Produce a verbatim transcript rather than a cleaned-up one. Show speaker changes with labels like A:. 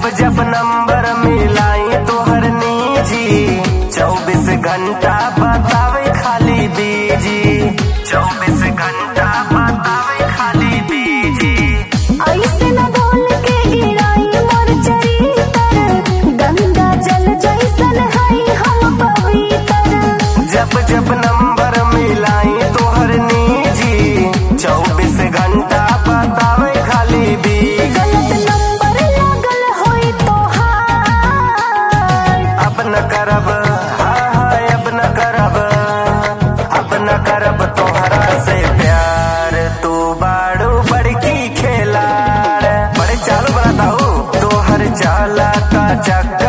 A: जब जब नंबर मिलाई तोहर निजी, चौबीस घंटा बतावे खाली बीजी, चौबीस घंटा बतावे खाली बीजी।
B: ऐसे न बोल के गिराई मोर चरित्र, गंगा जल जैसन है हम पवित्र।
A: जब जब नंबर मिलाई तोहर निजी, चौबीस घंटा बतावे खाली बीजी।
B: गलत नंबर लागल होई तोहार,
A: अब न करब हाँ हाँ अब न करब, अब न करब तोहरा से प्यार। तू बाड़ू बड़की खेलाड़, बड़े चालू बनाता हूँ तोहर चाला का चक्कर।